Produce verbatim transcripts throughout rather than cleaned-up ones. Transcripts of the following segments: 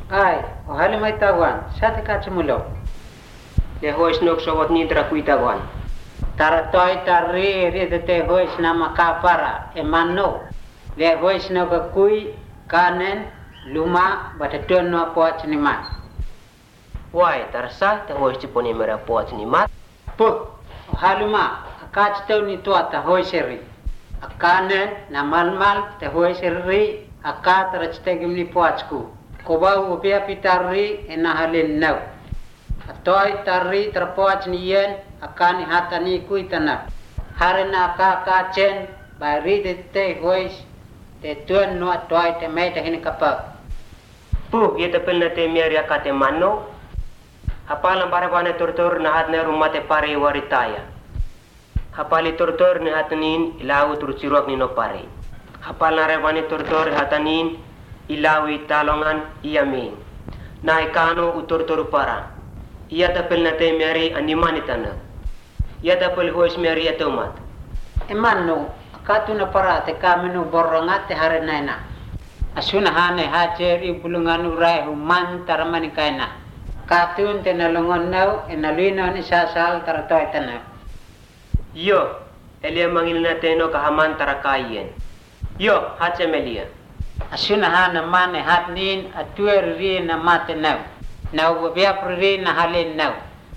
Ai, ohali mai tawan, sate kacemulo. Le hois nok sawat ni tra kuitawan. Tara toy tari ri de te hois nama kapara emano. Le hois no ka kui kanen luma batatun no poat ni mat. Wai tarsa te hois ti poni mera poat ni mat. Pu, haluma akach tau ni tua ta hois ri. Akanen na malmal te hois ri akat rachtegim ni poachku. Kobau upia pitari ena halin nau. Atoi tari terpoach ni yen akani hatani kuitana. Harina ka ka chen bari de te hois te tuan no atoi te mai te hin kapa. Pu ye te pelna te miari akate mano. Hapalan barabane tortor na hat ne rumah te pare waritaya. Hapali tortor ne hatanin ilau turciruak ni no pare. Hapalan rebane tortor hatanin ilawi talongan iamin. Na ikano utor-tor para. Ia tapel na te miari animani tana. Ia tapel hois miari atomat. Emano akatu na para te kamenu borongat te hare naina. Asuna hane hajeri bulungan urai human taramani kaina. Katun te nalongon nau enalino ni sasal taratoi tana. Yo, elia mangil na teno kahaman tarakayen. Yo, hache melia. Asuna hana mane hatnin atuer ri na mate nau. Nau biap ri na halin nau.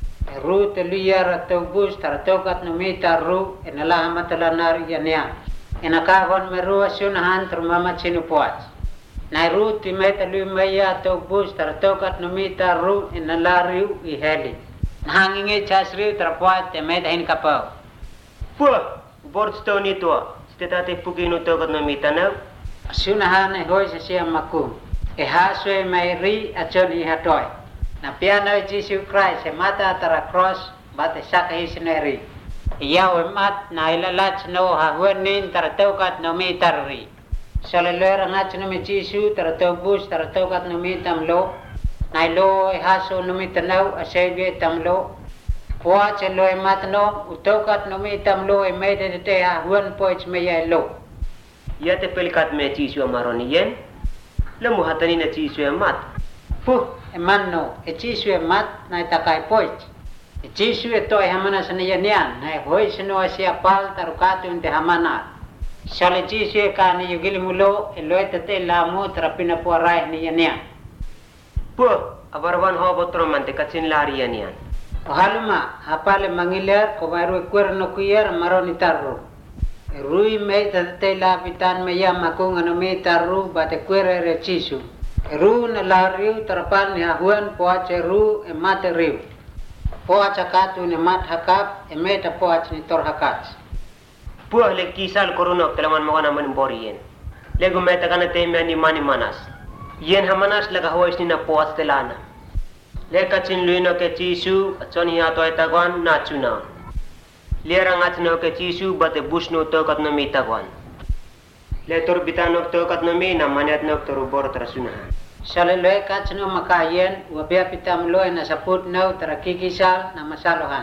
Ru te liyar atau bus taratokat no mita ru enala matala nari yania. Enakagon meru asuna han termama chinu puat. Na ru ti meta lu maya atau bus taratokat no mita ru enala riu i heli. Hanginge chasri terpuat te meta hin kapau. Puh, bord stone itu. Seta te pugino tokat no mita nau. Sunahan e hoi sa siya maku. E haswe may ri at son ihatoi. Na piano e Jesus Christ e mata tara cross bate saka hisineri. Iyaw e mat na ilalats no hahuanin tara taukat no mitar ri. Salilera ngats no mi Jesus tara taubus tara taukat no mitam lo. Na ilo e haso no mitanaw asege tam lo. Puat se lo e mat no utaukat no mitam lo e mede de te hahuan poich meya lo. Ia te pelikat me cisu amaroni yen. Lemu hatani na cisu amat. Puh, emano, e cisu amat na itakai poich. E cisu e toi hamana sa niyanian, na e hoi sino asia pal tarukatu inte hamana. Sale cisu e ka ni yugili mulo, e loe tate lamu terapina puarai niyanian. Puh, abarwan ho botro mante kacin lari yanian. O haluma, hapale mangiler, komaru e kuer no kuyer maroni tarro. Rui me te la pitan me llama con ano me taru bate cuere re chisu. Ru na la riu tarapan ni hahuan poache ru e mate riu. Poacha katu ni mat hakap e meta poach ni tor hakat. Puah le kisal korunok telaman makana man borien. Lego meta kana te me ni mani manas. Yen hamanas lega hois ni na poach telana. Le kacin luino ke chisu choni ato etagwan na chuna. Lera ngat no ke chisu bate busno tokat no mitagwan. Le tor bitanok tokat no mi na maniat nok toru bor trasuna. Sale loe kats no makayen wabia pitam loe na saput no tarakikisal na masalohan.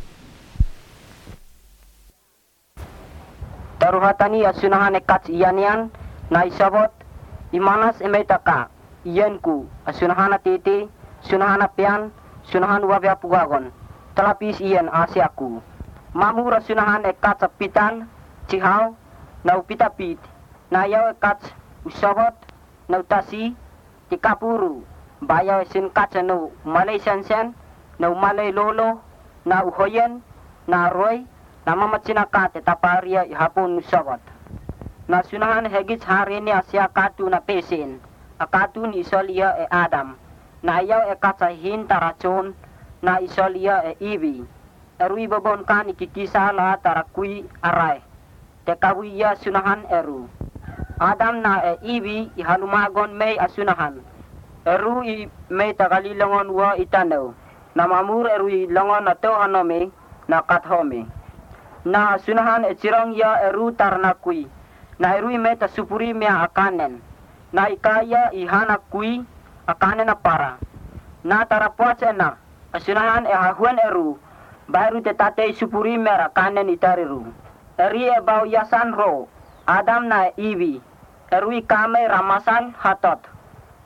Taruhatani asunahan e kats ianian na isabot imanas emetaka iyenku asunahan titi sunahan pian sunahan wabia pugagon talapis iyen asiaku. Mamu rasunahan e kats pitan, cihaw, na upitapit, na yaw e kats usabot, na utasi, tikapuru, bayaw e sin kats no malay sensen, na umalay lolo, na uhoyen, na roy, na mamatsinakat e taparia ihapon usabot. Na sunahan hegits hari ni asya katu na pesin, akatu ni isolia e Adam, na yaw e kats ahin tarachon, na isolia e Ibi. Erui babon kan ikikisa la tarakui arai. Tekawi ya sunahan eru. Adam na e ibi ihalumagon may asunahan. Eru i may tagalilongon wa itanaw. Na mamur eru i longon na to hanome na kathome. Na asunahan e cirong ya eru tarnakui. Na eru i may tasupuri mea akanen. Na ikaya ihanakui akanen na para. Na tarapuat na asunahan e hahuan eru. Baru te tate supuri mera kanen itariru. Eri e bau yasan ro. Adam na ibi. Erui kame ramasan hatot.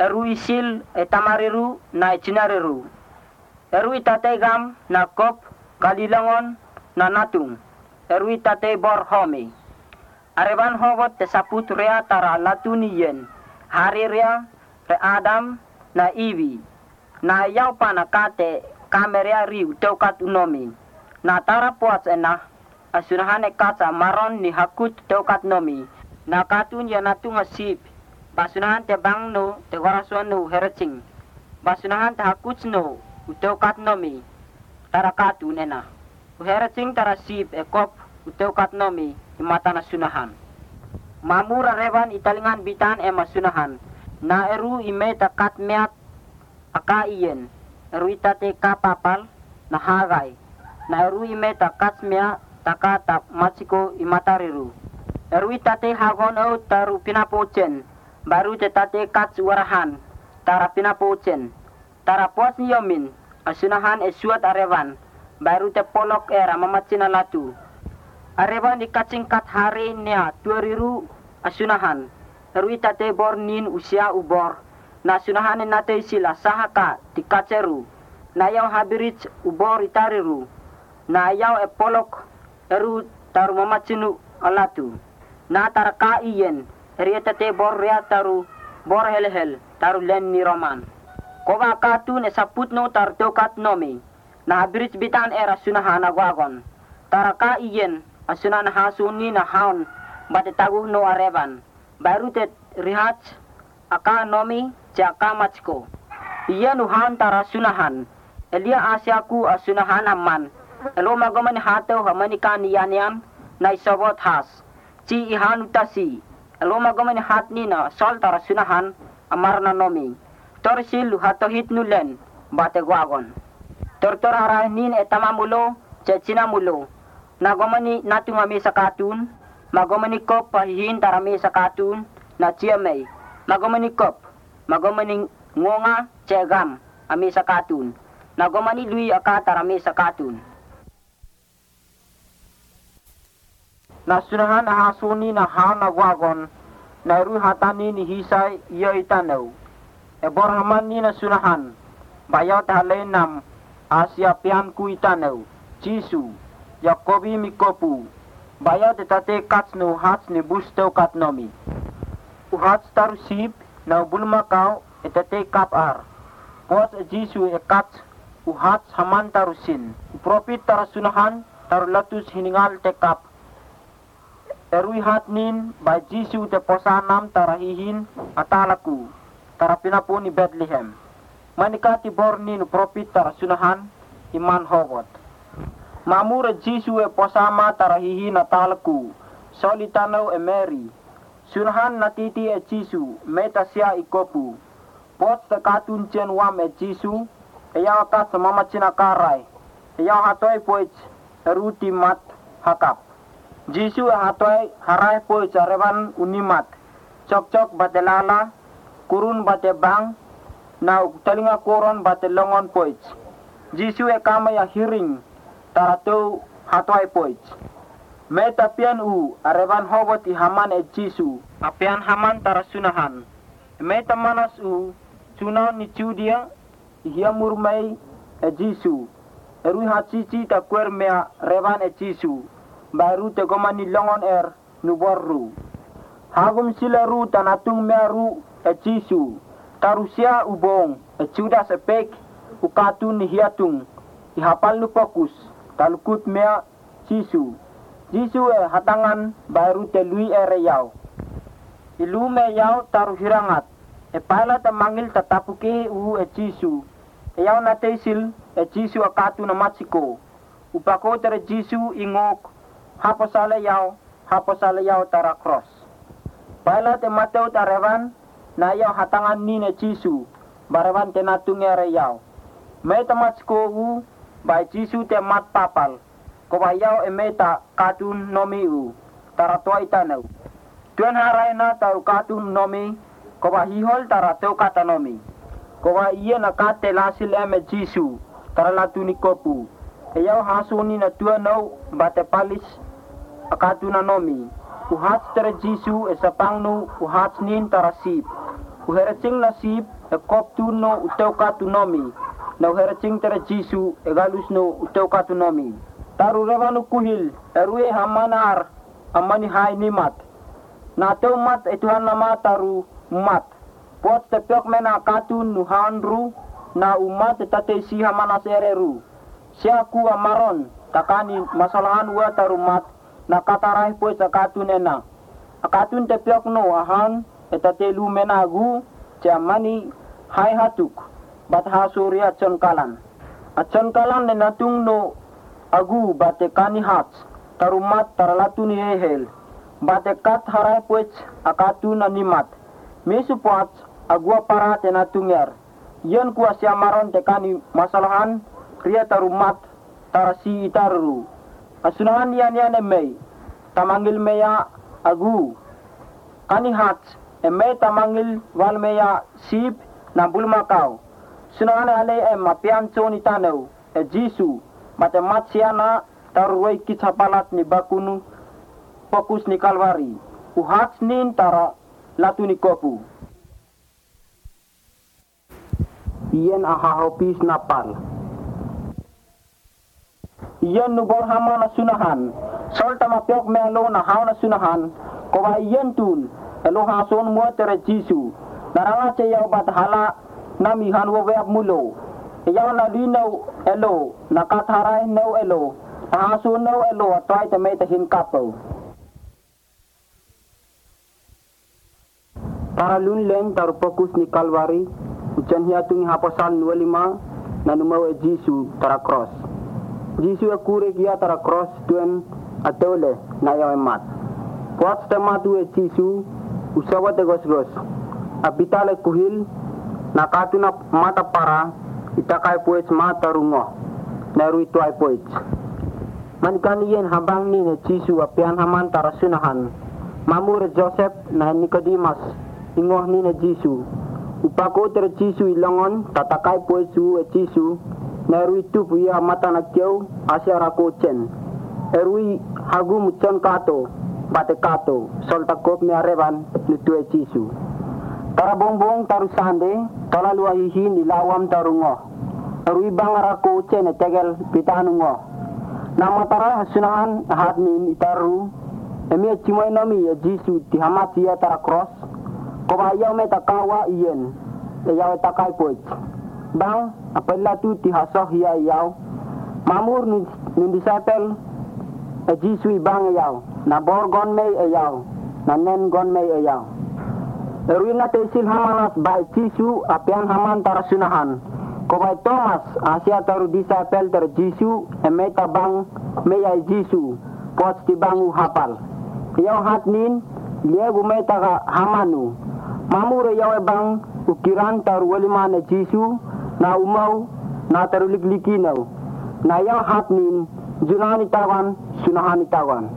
Eru isil e tamariru na icinareru. Eru itate gam na kop kalilangon na natung. Eru itate bor home. Areban howot te saput rea tara latuniyen. Hari rea re Adam na Iwi. Na yaw pa na kate kamerea riu teukat unomi. Na tara puas ena asunahan e kasa maron ni hakut teukat nomi. Na katun ya natung asip. Basunahan te bang no te warasuan no heracing. Basunahan te hakut no uteukat nomi. Tara katun ena. Uheracing tara sip e kop uteukat nomi imata na sunahan. Mamura revan italingan bitan e masunahan. Na eru ime takat meat aka iyen. Eru itate kapapal na hagay. Na eru ime takat mea takata masiko imatariru. Eru itate hagon o taru pinapochen. Baru te tate kat warahan. Tara pinapochen. Tara pos niyomin. Asunahan e suat arevan. Baru te polok era mamacina latu. Arevan di kacing kat hari nea tuariru asunahan. Eru itate bornin usia ubor. Na asunahan e nate sila sahaka di kaceru. Na yaw habirich ubor itariru. Na yaw e polok eru taru mamacinu alatu. Na taraka iyen. Eri itate bor rea taru bor helhel taru len ni roman. Koba katun e saput no taru teukat nomi. Na habirich bitan era sunahan agwagon. Taraka iyen asunan hasuni na haun bate taguh no arevan. Baru te rihach aka nomi ce aka machko. Iyen uhan tara sunahan. Elia asyaku asunahan amman. Elo magoman hateu hamanikan yaniam na isobot has. Ci ihan utasi. Elo magoman hat nina sol tara sunahan amar na nomi. Torsil hatohit nulen bate gwagon. Tortor arah nin etamamulo cecina mulo. Nagomani natungami sakatun. Magomani kop pahihin tarami sakatun na ciamay. Magomani kop. Magomani ngonga cegam ami sakatun. Nagomani lui aka tarami sakatun. Nasunahan ahasuni na haun nagwagon. Nairu hatani ni hisay iyo itanaw. Ebor haman ni nasunahan. Bayaw tahalay nam. Asia pian ku itanaw. Jisu. Yakobi mikopu. Bayaw detate kats no hats ni busto katnomi. Uhats taru sip na bulmakaw etate kapar. Pos Jisu e kats uhats haman taru sin. Propit tarasunahan taru latus hiningal te kap. Erui hat nin by Jisu te posanam tarahihin atalaku. Tarapinapo ni Bethlehem. Manikati bornin propit tarasunahan iman howot. Mamura Jisu e posama tarahihin atalaku. Solitano e Mary. Sunahan natiti e Jisu metasia ikopu. Pot tekatun chen wam e Jisu. Eyaw akas mamachina karay. Eyaw hatoy poich eruti mat hakap. Jisu hatoy haray po carevan unimat. Cok-cok bate lala, kurun bate bang, na talinga koron bate longon poich. Jisu e kama ya hiring, tarato hatoy poich. Meta pian u, arevan hobot i haman e Jisu, apian haman tarasunahan. Meta manas u, sunaw ni Judia, ihia murmay e Jisu. Erui hatsici ta kwer mea revan e Jisu. Baru te gomani longon er nuborru. Hagum sila ru tanatung meru e Jisu. Tarusia ubong e Judas e pek ukatun ni hiatung. Ihapal nu fokus talukut mea Jisu. Jisu e hatangan baru te lui ere yau. Ilu me yau taru hirangat. E pala te mangil tatapuke u e Jisu. E yau na tesil e Jisu akatu na matsiko. Upako tere Jisu ingok. Haposala yaw, haposala yaw tara cross. Baila te mateo tarevan, na yaw hatangan ni ne Jisu, baravan te natungere yaw. Meta matsko u, bay Jisu te mat papal, ko ba yaw e meta katun nomi u, tara toa itanaw. Tuan haray na taru katun nomi, ko ba hihol tara teo katanomi. Ko ba iya na kate lasil eme Jisu, tara latuni kopu. E yaw hasuni na tuan naw, bate palis, akatuna nomi. Uhats tere Jisu e sapangnu uhats nin tarasip. u heracing nasib e kop tu no uteu katunomi na heracing tere Jisu e galus no uteu katunomi taru revanu kuhil erue hamanar amani hai nimat na teu mat e Tuhan nama taru mat pot tepiok mena katun nu hanru na umat tate si hamana sereru siaku amaron takani masalahan wa tarumat na katarai pois akatun ena akatun tepiok no ahan etate lu menagu jamani hai hatuk bat hasuri acon kalan acon kalan ne natung no agu bate kani hats tarumat taralatuni hehel bate kat harai pois akatun animat mesu pot agua para tenatungyer yen kuasi amaron tekani masalahan kriya tarumat tarasi itaru asunahan yan yan emay tamangil meya agu kani hats emay tamangil wal meya sip na bulmakau sunahan ale em mapian choni tanaw e Jisu matemat siana taruway kitsapalat ni bakunu fokus ni Kalvari uhats nin tara latuni kopu yen ahahopis napal yen nubor hama na sunahan sol tamapiok melo na haw na sunahan kowa yen tun elo hason mo tere Jisu naranga ceyaw bat hala nami hanwo weap mulo yaw na linaw elo nakatharay no elo hason no elo atay tamay tahin kapaw para lunlen taru fokus ni Kalvari Jan hiatung hapasal dua puluh lima na numau e Jisu tara cross. Jisu e kure kia tara cross tuen atole na yaw emat. Puat stematu e Jisu usawat e gos-gos. Apitale kuhil na katuna mata para itakai poets mata rungo. Na rui tuai poets. Manikani yen habang ni ne Jisu apian haman tara sunahan. Mamur Joseph na Nicodemus ingoh ni ne Jisu. Upako tere Jisu ilongon tatakai poesu e Jisu nerui tupu ya mata na kiau asia rako chen erui hagu mucon kato bate kato sol takop me areban nutu e Jisu tara bongbong taru sande tola lua hihi nilawam tarungo erui bang rako chen e tegel pitanungo nama tara hasunahan hadmin itaru emi chimoy nomi e Jisu tihamati ya tara cross koba yaw me takawa iyen e yaw takai poit bang apela tu ti hasoh ya yaw mamur ni ni disapel e Jisu bang yaw na borgon me e yaw na nen gon me e yaw erwina tesil hamanas bai Jisu apian haman tarasunahan koba Thomas asia taru disapel ter Jisu e meta bang me ya Jisu pot ti bangu hapal yaw hatnin liegu meta hamanu mamure yaw bang ukiran taru walimane Jisu na umau na taru liklikinaw na yaw hatnin junani tawan sunahani tawan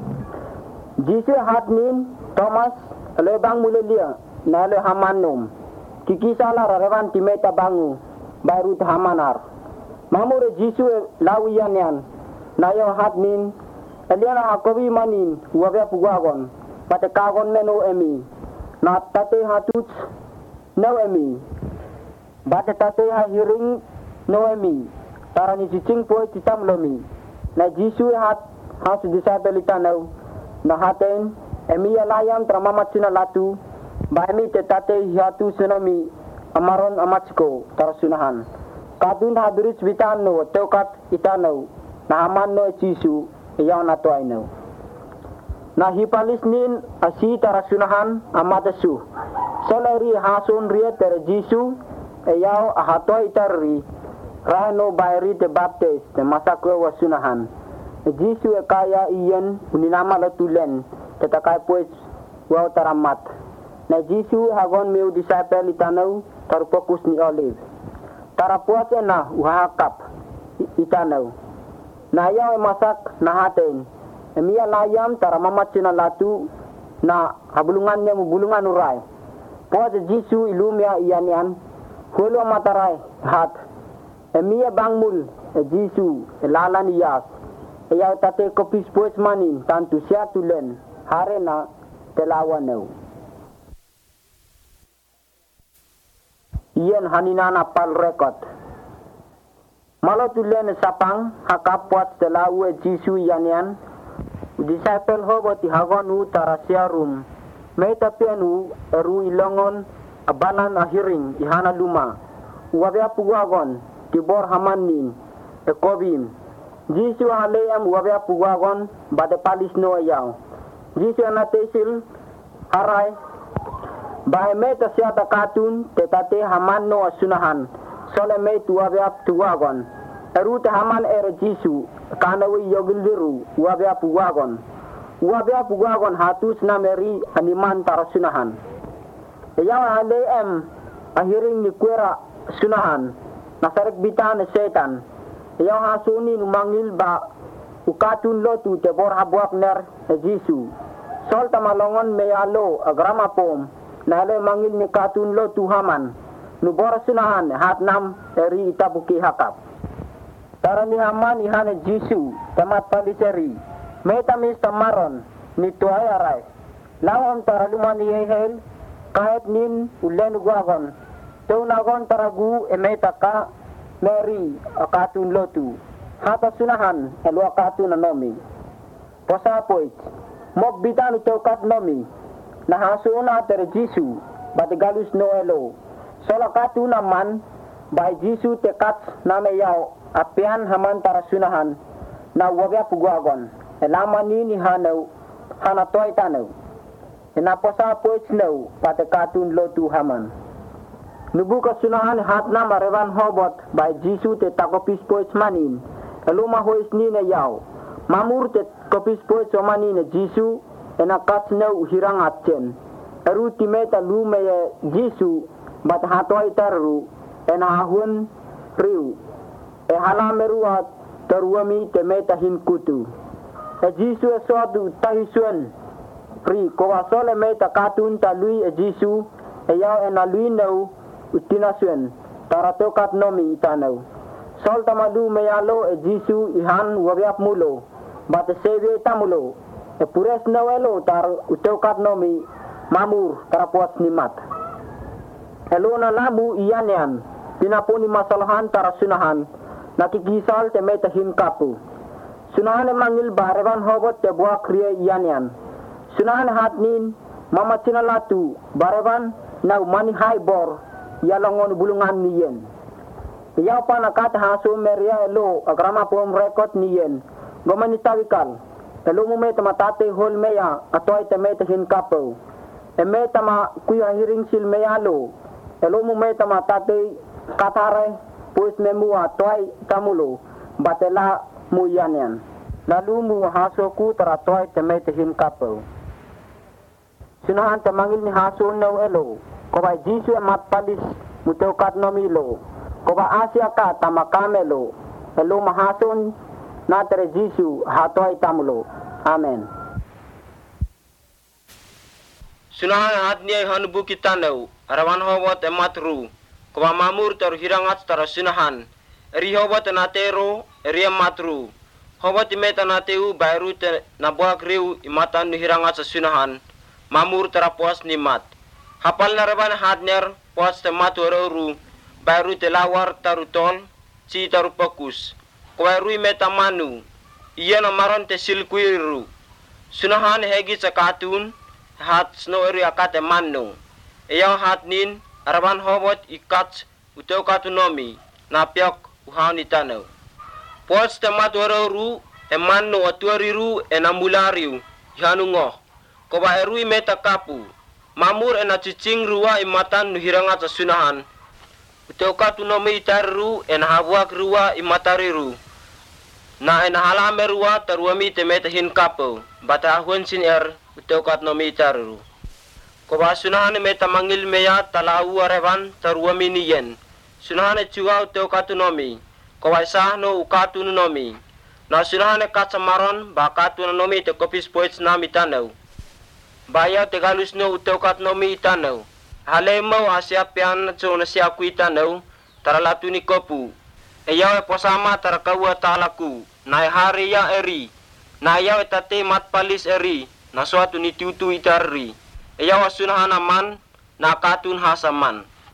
Jisu hatnin Thomas le bang mulelia na le hamanum kikisala rarevan timeta bangu baru hamanar mamure Jisu lawiyan yan na yaw hatnin eliana hakobi manin wabya pugagon pate kagon meno emi na tate hatuts noemi bate tate ha hiring noemi tarani cicing po titam lomi na Jisu hat has disabilita no na haten emi alayam tramamat sina latu baimi te tate hatu sunami amaron amatsko tarasunahan kadun hadris bitano tokat itano na aman no Jisu yaw na toino na hipalis nin asi tarasunahan amatasu solari hasun ria ter Jisu ayaw ahatoy tarri rano bayri te baptist te masakwe wasunahan Jisu e kaya iyan uninama latulen tetakai pues waw taramat na Jisu hagon meu disciple itanaw tarpokus ni olive tarapuas ena uhakap itanaw na ayaw masak na haten emiya layam tara mamat sina latu na habulungan niya mubulungan uray po sa Jisu ilumya iyan yan hulo mataray hat emiya bangmul e Jisu elala niyas ayaw tate kopis pues manin tantu siya tulen hare na telawan no ien haninana pal rekod. Malo tulen sapang hakapuat selau e Jisu yanian disciple hobo ti hagonu tarasia room. Meta pianu eru ilongon abanan ahiring ihana luma. Wabia pugagon tibor hamanin e kobim. Jisu haleyam wabia pugagon bade palis no yaw. Jisu anatesil harai bae meta siata katun tetate haman no asunahan sole me tuwabia tuwagon erute haman ere Jisu kanawi yogildiru wabia pugagon wabia pugagon hatus nameri animan tarasunahan yawa haleyam ahiring ni kuera sunahan nasarik bitan setan yaw hasuni numangil ba ukatun lotu tebor habuak ner e Jisu sol tamalongon meyalo agrama pom nale mangil ni katun lo tuhaman nubor sunahan hat nam eri itabuki hakap tarani haman ihane Jisu tamat paliseri meta mis tamaron ni tuaya rai lawam taraluman yehel kahit nin ulen guagon tunagon taragu emeta ka meri akatun lotu hata sunahan elu akatun anomi posapoit mok bitan utokat nomi nahasuna tere Jisu batigalus noelo sola katu naman by Jisu tekat name yaw apian haman tarasunahan na wabia puguagon elama nini hanau hana toy tanau enaposa poits nau patekatun lotu haman nubuka sunahan hat nama revan hobot by Jisu te takopis poits manin eluma hois nine yaw mamur te kopis poits omanine Jisu enakat nau hirang atchen eru timeta lume Jisu bat hatoi taru enahun riu e halameru at taruami temeta hin kutu e Jisu esodu tahisuan ri kowasole meta katun talui e Jisu e yao enalui nau utinasuen taratokat nomi itanau sol tamalu meyalo e Jisu ihan wabiap mulo bat sebe tamulo e pures nawelo tar utokat nomi mamur tarapuas nimat elona lamu ianian pinapuni masalahan tarasunahan nakikisal temeta hinkapu sunahan mangil barevan hobot te buak kriya ianian sunahan hatnin mama cinalatu barevan na mani haibor yalongon bulungan niyen yaw pa nakat haso meria elo agrama pom rekod niyen gomani tawikal elo mo meta matate hol meya atoy te meta hin kapo e meta ma kuya hiring sil meyalo elo mo meta matate katare pues memu atoy tamulo batela muyanian lalu mu haso ku taratoy te meta hin kapo sinahan tamangil ni haso no elo ko bay Jisu amat palis mutokat no milo ko ba asya ka tamakamelo elo mahason na tere Jisu hatoy tamulo. Amen. Sunahan hat niya hanubu kita nau arawan hawat ematru kwa mamur tar hirangat tar sunahan eri hawat natero eri ematru hawat imeta nateu bayru te nabuak riu imatan nu hirangat sa sunahan mamur tar puas nimat hapal naraban hat niya puas te maturu bayru te lawar tarutol si tarupakus kwa rui meta manu iya na maron te silkuiru sunahan hegi sa katun hat snow eri akate manu iyaw hat nin araban hobot ikat uto katunomi na piok uhaw ni tanaw pots te matwararu e manu atuariru e namulariu yanu ngoh koba erui meta kapu mamur e nachicing ruwa imatan nuhirangat sa sunahan uto katunomi itaru e nahabuak ruwa imatariru na enahalame ruwa taruami temeta hin kapo bata ahun sin er utokat no mitaru ko ba sunahan meta mangil meya talau arevan taruami niyen sunahan chuwa utokat nomi ko ba sahno ukatu nomi na sunahan katsamaron ba katu nomi te kopis poets na mitanaw baya te galus no utokat nomi itanaw halemo asya pian chona sia kuitanaw taralatu ni kopu Eyaw posama tarakawa talaku na hari ya eri na yaw tate matpalis eri na suatu ni tutu itari eyaw sunahan aman na katun hasaman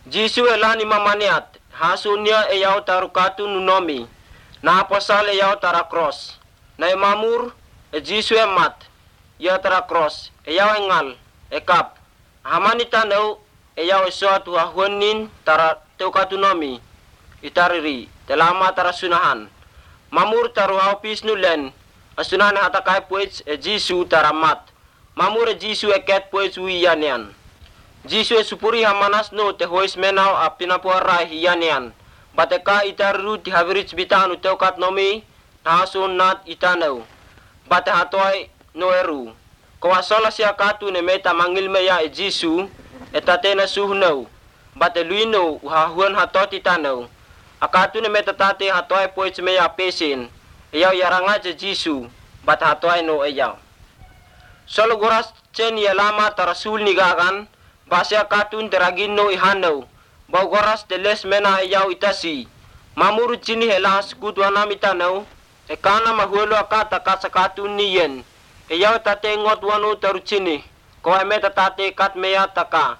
Jisu elani mamaniat hasunya eyau tarukatu nunomi na aposal eyau tara cross na emamur e Jisu emat ya tara cross eyau engal ekap hamanita neu eyau esuatu hahuanin tara teukatu nomi itariri telama tara sunahan mamur taru haupis nulen asunan hatakai puits e Jisu tara mat mamur e Jisu eket puits uiyanian Jisu supuri hamanas no te hois menau a pinapuarai hianian. Bateka itaru ti havirich bitanu teukat nomi na hasun nat itanau. Bate hatoi no eru. Kawasola siya katu ne meta mangil meya e Jisu etatena suhnau. Bate luino uhahuan hatot itanau. Akatu ne meta tate hatoi poits meya pesin. Eyau yaranga je Jisu bate hatoi no eyau. Solo goras chen yalama tarasul nigagan. Basya katun teragin no ihanau. Bau goras teles mena eyau itasi. Mamuru chini helas kutwana mitanau. Ekana mahuelo akata kasa katun niyen. Eyau tate ngot wanu taru chini. Kowe meta tate kat meya taka.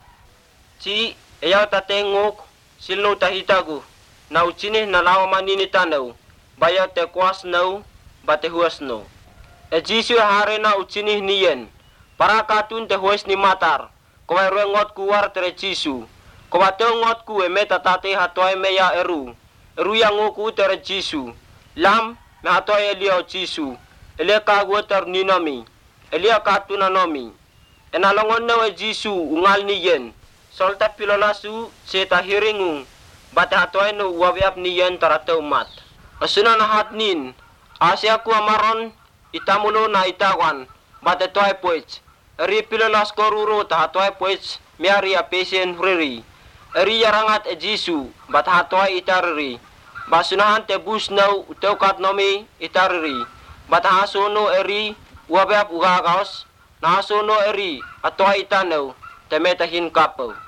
Ci eyau tate ngok silno tahitagu. Nau chini nalawa manini tanau. Baya te kuas nau bate huas no. E Jisu harena uchini niyen. Para katun te huas ni matar. Kowe ruengot kuar tere Jisu. Kowe teongot ku emeta tate hatoy meya eru. Eru yang ngoku tere Jisu. Lam me hatoy elio Jisu. Elia kagwe ter ninomi. Elia katuna nomi. Enalongon nawe Jisu ungal niyen. Solta pilolasu seta hiringung. Bate hatoy no wawiap niyen tarateu mat. Asuna na hatnin. Asya ku amaron itamulo na itawan. Bate toy poich. Eri pilolas koruro tahatoy poich miari a pesien riri. Eri yarangat e Jisu bat hatoy itariri. Basunahan te busnau uteukat nomi itariri. Bat hasono eri wabeap ugagaos. Na hasono eri atoy itanau temetahin kapau.